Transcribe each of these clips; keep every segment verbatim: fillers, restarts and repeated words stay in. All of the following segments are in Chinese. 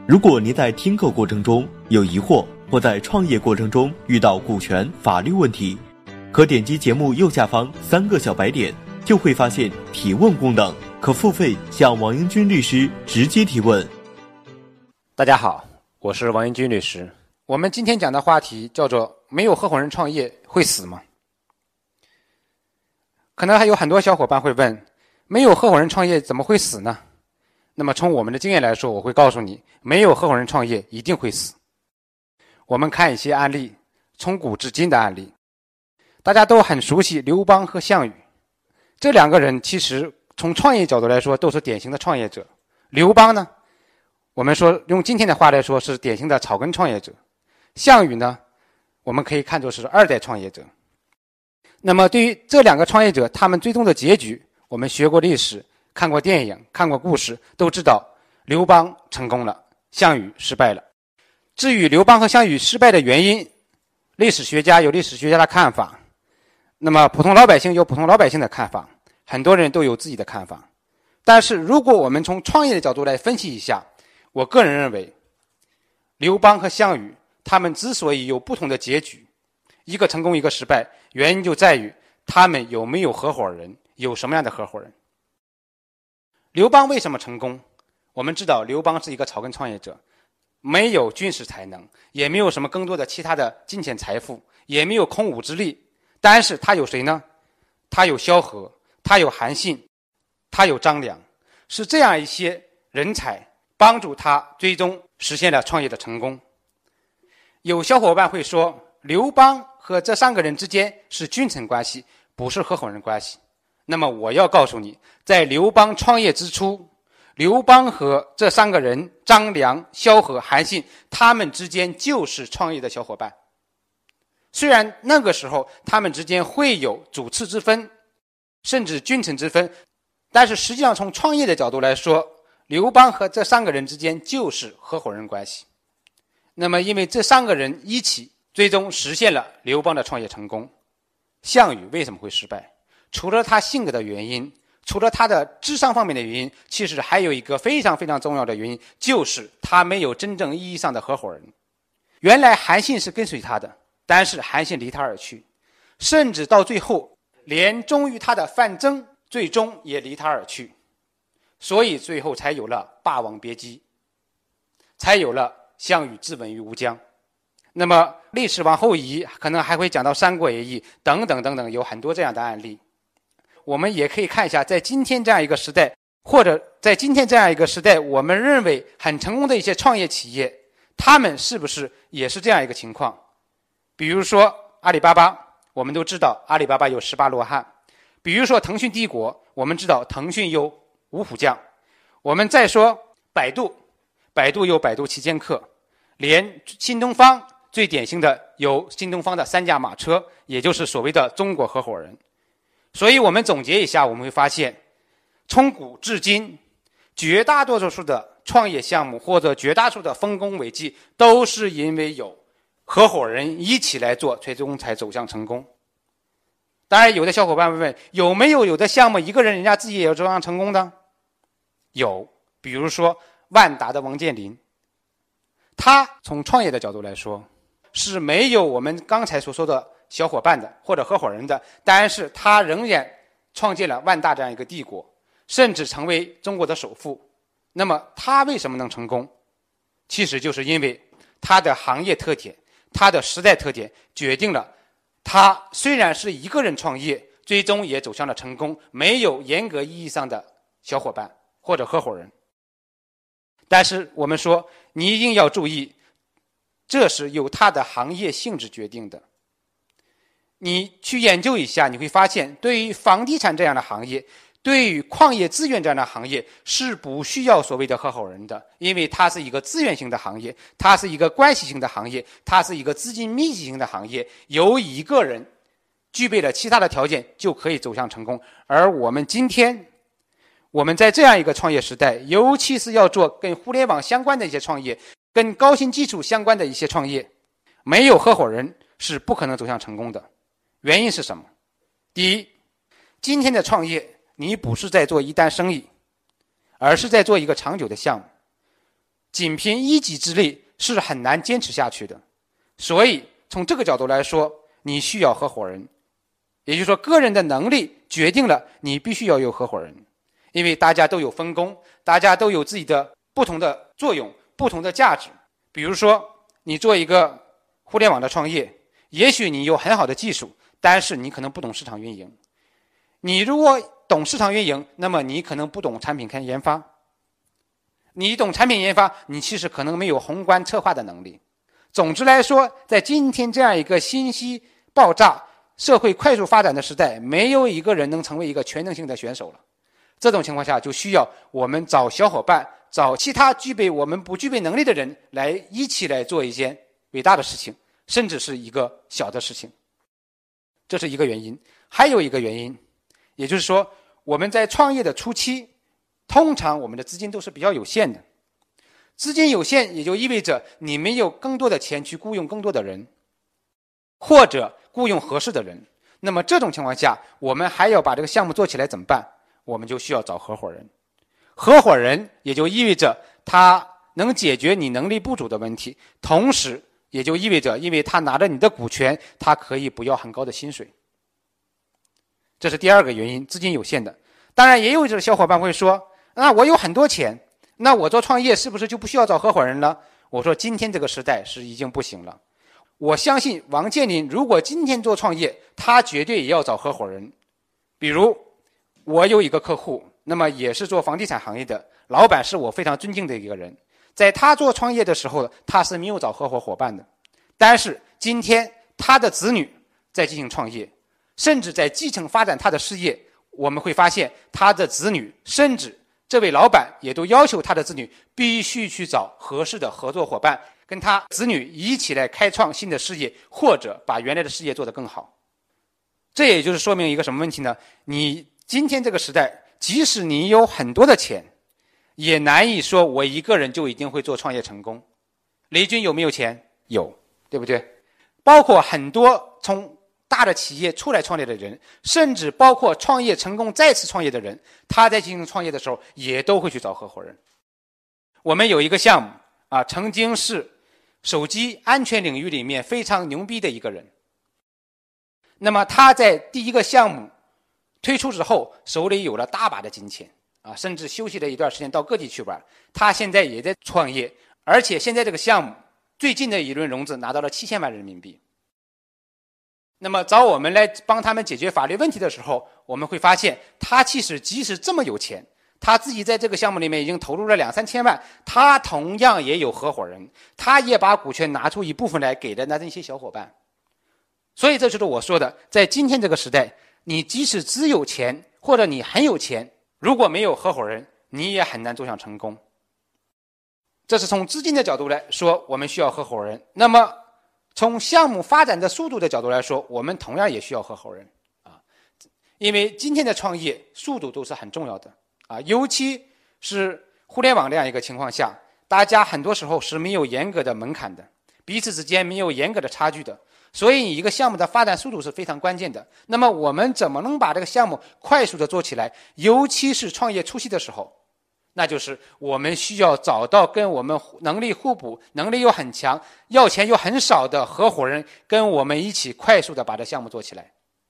如果您在听课过程中有疑惑，或在创业过程中遇到股权、法律问题，可点击节目右下方三个小白点，就会发现提问功能，可付费向王英军律师直接提问。 大家好，我是王英军律师。我们今天讲的话题叫做没有合伙人创业会死吗？可能还有很多小伙伴会问，没有合伙人创业怎么会死呢？那么从我们的经验来说，我会告诉你，没有合伙人创业一定会死。我们看一些案例，从古至今的案例，大家都很熟悉刘邦和项羽。这两个人其实从创业角度来说都是典型的创业者。刘邦呢，我们说用今天的话来说是典型的草根创业者。项羽呢，我们可以看作是二代创业者。那么对于这两个创业者，他们最终的结局，我们学过历史，看过电影，看过故事，都知道刘邦成功了，项羽失败了。至于刘邦和项羽失败的原因，历史学家有历史学家的看法，那么普通老百姓有普通老百姓的看法，很多人都有自己的看法。但是如果我们从创业的角度来分析一下，我个人认为刘邦和项羽他们之所以有不同的结局，一个成功一个失败，原因就在于他们有没有合伙人，有什么样的合伙人。刘邦为什么成功？我们知道刘邦是一个草根创业者，没有军事才能，也没有什么更多的其他的金钱财富，也没有孔武之力，但是他有谁呢？他有萧何，他有韩信，他有张良，是这样一些人才帮助他最终实现了创业的成功。有小伙伴会说，刘邦和这三个人之间是君臣关系，不是合伙人关系。那么我要告诉你，在刘邦创业之初，刘邦和这三个人张良、萧何、韩信，他们之间就是创业的小伙伴。虽然那个时候他们之间会有主次之分，甚至君臣之分，但是实际上从创业的角度来说，刘邦和这三个人之间就是合伙人关系。那么因为这三个人一起最终实现了刘邦的创业成功。项羽为什么会失败？除了他性格的原因，除了他的智商方面的原因，其实还有一个非常非常重要的原因，就是他没有真正意义上的合伙人。原来韩信是跟随他的，但是韩信离他而去，甚至到最后连忠于他的范增最终也离他而去，所以最后才有了霸王别姬，才有了项羽自刎于吴江。那么历史往后移，可能还会讲到三国演义等等等等，有很多这样的案例。我们也可以看一下，在今天这样一个时代，或者在今天这样一个时代，我们认为很成功的一些创业企业，他们是不是也是这样一个情况？比如说阿里巴巴，我们都知道阿里巴巴有十八罗汉。比如说腾讯帝国，我们知道腾讯有五虎将。我们再说百度，百度有百度旗舰课，连新东方最典型的有新东方的三驾马车，也就是所谓的中国合伙人。所以我们总结一下，我们会发现从古至今，绝大多数的创业项目或者绝大多数的丰功伟绩，都是因为有合伙人一起来做，最终才走向成功。当然有的小伙伴会问，有没有有的项目一个人人家自己也有走向成功的？有，比如说万达的王健林，他从创业的角度来说是没有我们刚才所说的小伙伴的或者合伙人的，但是他仍然创建了万达这样一个帝国，甚至成为中国的首富。那么他为什么能成功？其实就是因为他的行业特点，他的时代特点决定了他虽然是一个人创业，最终也走向了成功，没有严格意义上的小伙伴或者合伙人。但是我们说你一定要注意，这是由他的行业性质决定的。你去研究一下，你会发现对于房地产这样的行业，对于矿业资源这样的行业是不需要所谓的合伙人的，因为它是一个资源型的行业，它是一个关系型的行业，它是一个资金密集型的行业，由一个人具备了其他的条件就可以走向成功。而我们今天我们在这样一个创业时代，尤其是要做跟互联网相关的一些创业，跟高新技术相关的一些创业，没有合伙人是不可能走向成功的。原因是什么？第一，今天的创业你不是在做一单生意，而是在做一个长久的项目。 仅凭一己之力是很难坚持下去的。所以从这个角度来说，你需要合伙人，也就是说个人的能力决定了你必须要有合伙人，因为大家都有分工，大家都有自己的不同的作用，不同的价值。比如说你做一个互联网的创业，也许你有很好的技术，但是你可能不懂市场运营。你如果懂市场运营，那么你可能不懂产品研发。你懂产品研发，你其实可能没有宏观策划的能力。总之来说，在今天这样一个信息爆炸、社会快速发展的时代，没有一个人能成为一个全能性的选手了。这种情况下，就需要我们找小伙伴，找其他具备我们不具备能力的人，来一起来做一件伟大的事情，甚至是一个小的事情。这是一个原因。还有一个原因，也就是说，我们在创业的初期，通常我们的资金都是比较有限的。资金有限，也就意味着你没有更多的钱去雇佣更多的人，或者雇佣合适的人。那么这种情况下，我们还要把这个项目做起来怎么办？我们就需要找合伙人。合伙人也就意味着他能解决你能力不足的问题，同时也就意味着因为他拿着你的股权，他可以不要很高的薪水。这是第二个原因，资金有限的。当然也有这个小伙伴会说，那我有很多钱，那我做创业是不是就不需要找合伙人了？我说今天这个时代是已经不行了。我相信王健林如果今天做创业，他绝对也要找合伙人。比如我有一个客户，那么也是做房地产行业的，老板是我非常尊敬的一个人。在他做创业的时候，他是没有找合伙伙伴的。但是今天他的子女在进行创业，甚至在继承发展他的事业，我们会发现他的子女，甚至这位老板也都要求他的子女必须去找合适的合作伙伴，跟他子女一起来开创新的事业，或者把原来的事业做得更好。这也就是说明一个什么问题呢？你今天这个时代，即使你有很多的钱，也难以说我一个人就一定会做创业成功。雷军有没有钱？有，对不对？包括很多从大的企业出来创业的人，甚至包括创业成功再次创业的人，他在进行创业的时候也都会去找合伙人。我们有一个项目啊，曾经是手机安全领域里面非常牛逼的一个人。那么他在第一个项目推出之后，手里有了大把的金钱啊，甚至休息了一段时间到各地去玩。他现在也在创业，而且现在这个项目最近的一轮融资拿到了七千万人民币。那么找我们来帮他们解决法律问题的时候，我们会发现他其实即使这么有钱，他自己在这个项目里面已经投入了两三千万，他同样也有合伙人，他也把股权拿出一部分来给了那些小伙伴。所以这就是我说的，在今天这个时代，你即使只有钱，或者你很有钱，如果没有合伙人，你也很难走向成功。这是从资金的角度来说，我们需要合伙人。那么从项目发展的速度的角度来说，我们同样也需要合伙人啊，因为今天的创业速度都是很重要的啊，尤其是互联网这样一个情况下，大家很多时候是没有严格的门槛的，彼此之间没有严格的差距的，所以一个项目的发展速度是非常关键的。那么我们怎么能把这个项目快速的做起来？尤其是创业初期的时候，那就是我们需要找到跟我们能力互补、能力又很强、要钱又很少的合伙人，跟我们一起快速的把这项目做起来。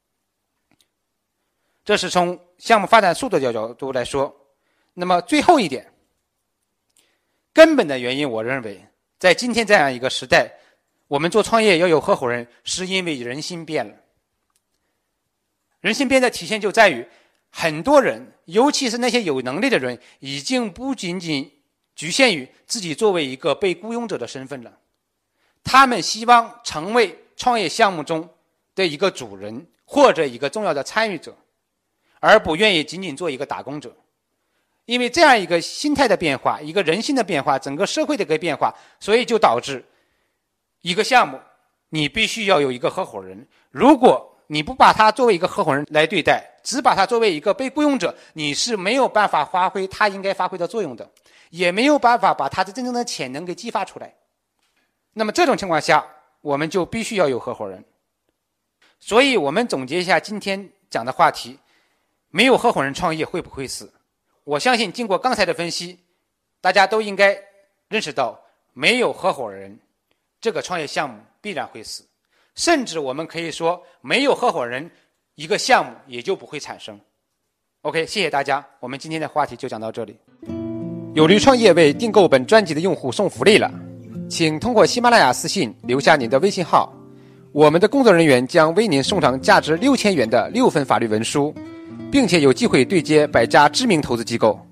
这是从项目发展速度的角度来说。那么最后一点，根本的原因，我认为在今天这样一个时代，我们做创业要有合伙人，是因为人心变了。人心变的体现就在于很多人，尤其是那些有能力的人，已经不仅仅局限于自己作为一个被雇佣者的身份了，他们希望成为创业项目中的一个主人，或者一个重要的参与者，而不愿意仅仅做一个打工者。因为这样一个心态的变化，一个人性的变化，整个社会的一个变化，所以就导致一个项目你必须要有一个合伙人。如果你不把他作为一个合伙人来对待，只把他作为一个被雇佣者，你是没有办法发挥他应该发挥的作用的，也没有办法把他的真正的潜能给激发出来。那么这种情况下，我们就必须要有合伙人。所以我们总结一下今天讲的话题，没有合伙人创业会不会死？我相信经过刚才的分析，大家都应该认识到没有合伙人，这个创业项目必然会死，甚至我们可以说，没有合伙人，一个项目也就不会产生。OK， 谢谢大家，我们今天的话题就讲到这里。有驴创业为订购本专辑的用户送福利了，请通过喜马拉雅私信留下您的微信号，我们的工作人员将为您送上价值六千元的六份法律文书，并且有机会对接百家知名投资机构。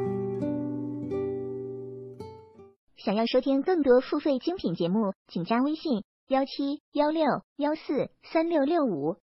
想要收听更多付费精品节目，请加微信幺七幺六幺四三六六五。